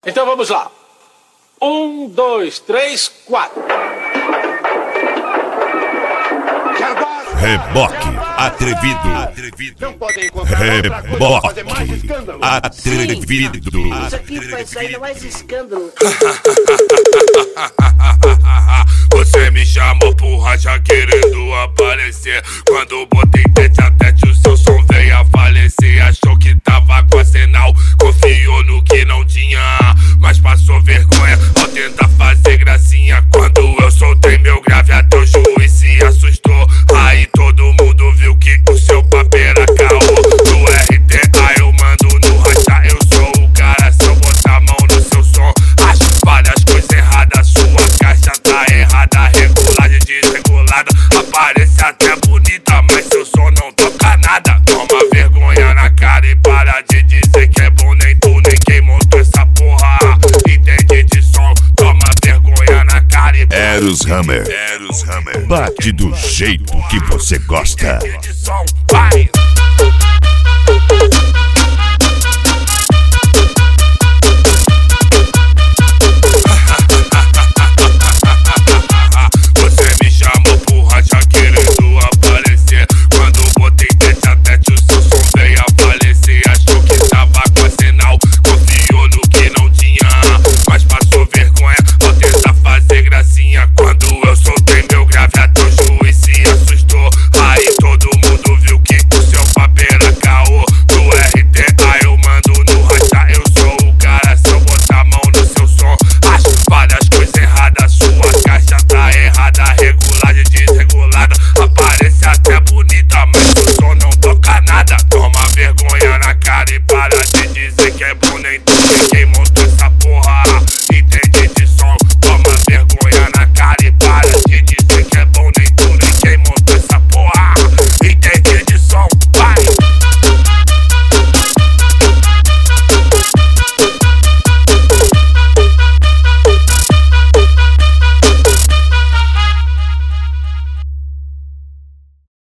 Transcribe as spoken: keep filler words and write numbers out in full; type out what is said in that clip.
Então vamos lá. Um, dois, três, quatro. Reboque atrevido. Não podem encontrar outra coisa pra fazer mais escândalo. Atrevido. Isso aqui vai sair no mais escândalo. Você me chamou porra já querendo aparecer. Quando botei tete a tete o seu som veio a falecer. Achou que tava com arsenal, confiou no que não tinha, mas passou vergonha ao tentar fazer gracinha. Quando eu soltei meu grave até o juiz se assustou. Aí todo mundo viu que o seu papel era caô. Do R T A eu mando no racha, eu sou o cara. Se eu botar a mão no seu som, acho várias coisas erradas. Sua caixa tá errada, regulagem desregulada. Aparece até bonita, mas seu som não toca nada. Toma vergonha na cara e para de dizer que é bom. Nem tu, nem quem montou essa porra entende de som. Toma vergonha na cara e Eros Hammer. Bate do jeito que você gosta. entende de som.